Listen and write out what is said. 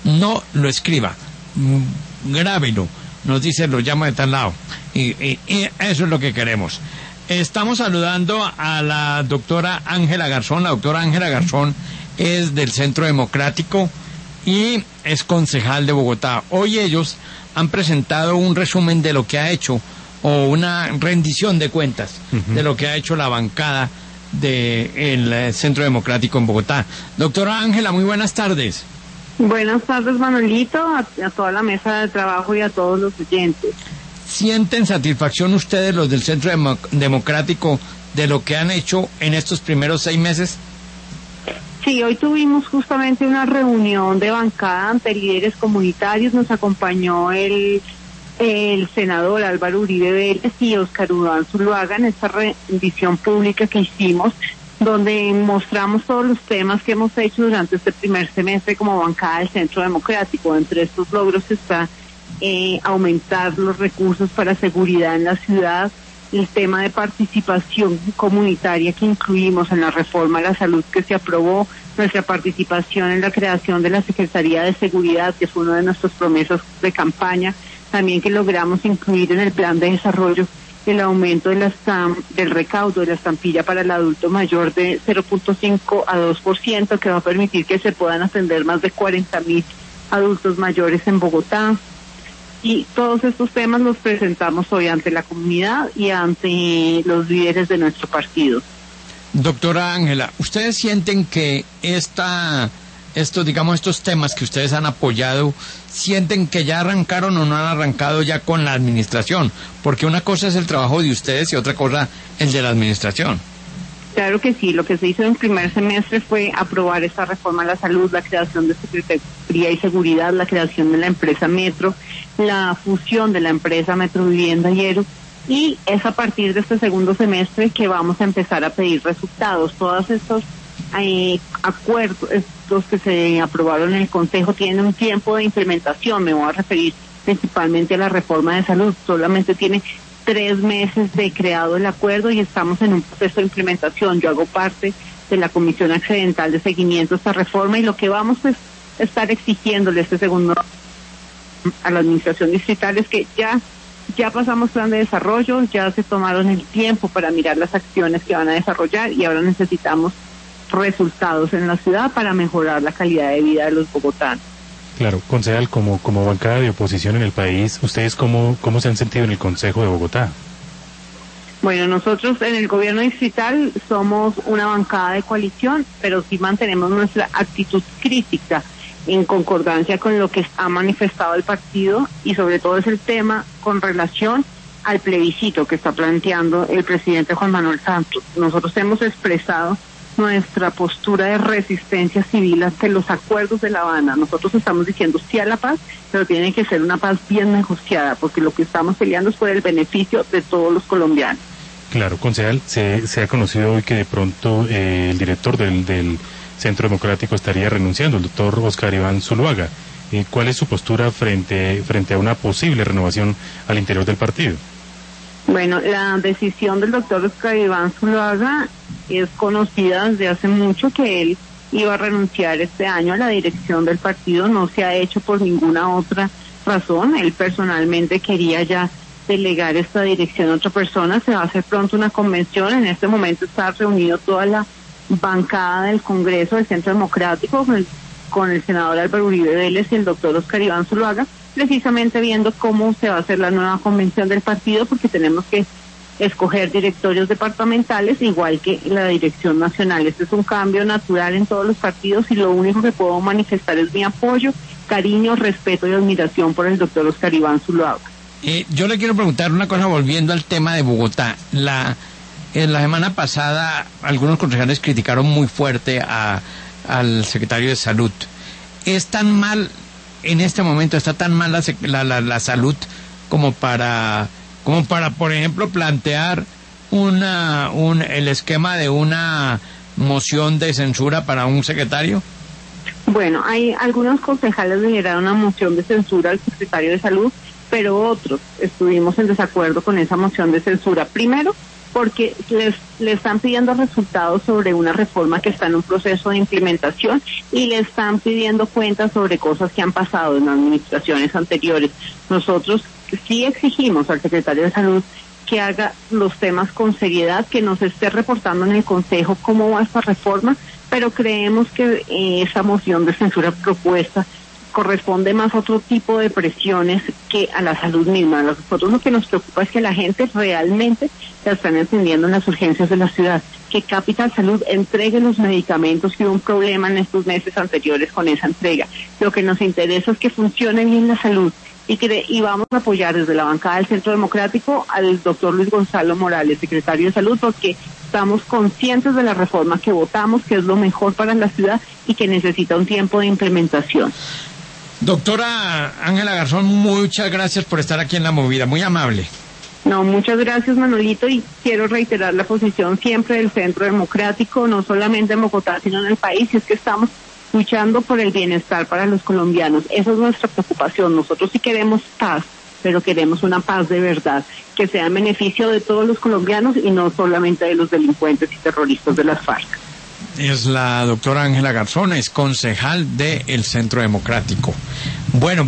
no lo escriba, grábelo, nos dice, lo llama de tal lado, y eso es lo que queremos. Estamos saludando a la doctora Ángela Garzón. La doctora Ángela Garzón es del Centro Democrático y es concejal de Bogotá. Hoy ellos han presentado un resumen de lo que ha hecho, o una rendición de cuentas de lo que ha hecho la bancada del Centro Democrático en Bogotá. Doctora Ángela, muy buenas tardes. Buenas tardes, Manolito, a toda la mesa de trabajo y a todos los oyentes. ¿Sienten satisfacción ustedes, los del Centro Democrático, de lo que han hecho en estos primeros 6 meses? Sí, hoy tuvimos justamente una reunión de bancada ante líderes comunitarios. Nos acompañó el senador Álvaro Uribe Vélez y Óscar Iván Zuluaga en esta rendición pública que hicimos, donde mostramos todos los temas que hemos hecho durante este primer semestre como bancada del Centro Democrático. Entre estos logros está aumentar los recursos para seguridad en la ciudad, el tema de participación comunitaria que incluimos en la reforma a la salud que se aprobó, nuestra participación en la creación de la Secretaría de Seguridad, que fue una de nuestras promesas de campaña, también que logramos incluir en el plan de desarrollo el aumento de del recaudo de la estampilla para el adulto mayor de 0.5 a 2%, que va a permitir que se puedan atender más de 40.000 adultos mayores en Bogotá. Y todos estos temas los presentamos hoy ante la comunidad y ante los líderes de nuestro partido. Doctora Ángela, ¿ustedes sienten que estos temas que ustedes han apoyado, sienten que ya arrancaron o no han arrancado ya con la administración? Porque una cosa es el trabajo de ustedes y otra cosa el de la administración. Claro que sí, lo que se hizo en el primer semestre fue aprobar esta reforma a la salud, la creación de Secretaría y Seguridad, la creación de la empresa Metro, la fusión de la empresa Metro Vivienda y ERU, y es a partir de este segundo semestre que vamos a empezar a pedir resultados. Todos estos acuerdos, estos que se aprobaron en el Consejo, tienen un tiempo de implementación. Me voy a referir principalmente a la reforma de salud. Solamente tiene 3 meses de creado el acuerdo y estamos en un proceso de implementación. Yo hago parte de la Comisión Accidental de Seguimiento a esta reforma y lo que vamos es estar exigiéndole este segundo a la Administración Distrital es que ya pasamos plan de desarrollo, ya se tomaron el tiempo para mirar las acciones que van a desarrollar y ahora necesitamos resultados en la ciudad para mejorar la calidad de vida de los bogotanos. Claro, concejal, como bancada de oposición en el país, ¿ustedes cómo se han sentido en el Consejo de Bogotá? Bueno, nosotros en el gobierno distrital somos una bancada de coalición, pero sí mantenemos nuestra actitud crítica en concordancia con lo que ha manifestado el partido y sobre todo es el tema con relación al plebiscito que está planteando el presidente Juan Manuel Santos. Nosotros hemos expresado nuestra postura de resistencia civil ante los acuerdos de La Habana. Nosotros estamos diciendo sí a la paz, pero tiene que ser una paz bien negociada, porque lo que estamos peleando es por el beneficio de todos los colombianos. Claro, concejal, se ha conocido hoy que de pronto el director del Centro Democrático estaría renunciando, el doctor Óscar Iván Zuluaga. ¿Cuál es su postura frente a una posible renovación al interior del partido? Bueno, la decisión del doctor Óscar Iván Zuluaga es conocida desde hace mucho, que él iba a renunciar este año a la dirección del partido. No se ha hecho por ninguna otra razón. Él personalmente quería ya delegar esta dirección a otra persona. Se va a hacer pronto una convención. En este momento está reunido toda la bancada del Congreso del Centro Democrático con el senador Álvaro Uribe Vélez y el doctor Óscar Iván Zuluaga, precisamente viendo cómo se va a hacer la nueva convención del partido, porque tenemos que escoger directorios departamentales igual que la dirección nacional. Este es un cambio natural en todos los partidos y lo único que puedo manifestar es mi apoyo, cariño, respeto y admiración por el doctor Óscar Iván Zuluaga. Yo le quiero preguntar una cosa volviendo al tema de Bogotá. En la semana pasada algunos concejales criticaron muy fuerte al secretario de Salud. ¿Es tan mal en este momento, está tan mal la salud como para, por ejemplo, plantear el esquema de una moción de censura para un secretario? Bueno, hay algunos concejales le generaron una moción de censura al secretario de Salud, pero otros estuvimos en desacuerdo con esa moción de censura. Primero, porque le están pidiendo resultados sobre una reforma que está en un proceso de implementación y le están pidiendo cuentas sobre cosas que han pasado en administraciones anteriores. Nosotros sí exigimos al secretario de Salud que haga los temas con seriedad, que nos esté reportando en el Consejo cómo va esta reforma, pero creemos que esa moción de censura propuesta corresponde más a otro tipo de presiones que a la salud misma. A nosotros lo que nos preocupa es que la gente realmente la están entendiendo en las urgencias de la ciudad, que Capital Salud entregue los medicamentos, que hubo un problema en estos meses anteriores con esa entrega. Lo que nos interesa es que funcione bien la salud y vamos a apoyar desde la bancada del Centro Democrático al doctor Luis Gonzalo Morales, secretario de Salud, porque estamos conscientes de la reforma que votamos, que es lo mejor para la ciudad y que necesita un tiempo de implementación. Doctora Ángela Garzón, muchas gracias por estar aquí en La Movida, muy amable. No, muchas gracias, Manolito, y quiero reiterar la posición siempre del Centro Democrático, no solamente en Bogotá, sino en el país, y es que estamos luchando por el bienestar para los colombianos. Esa es nuestra preocupación. Nosotros sí queremos paz, pero queremos una paz de verdad, que sea en beneficio de todos los colombianos y no solamente de los delincuentes y terroristas de las FARC. Es la doctora Ángela Garzón, es concejal del Centro Democrático. Bueno.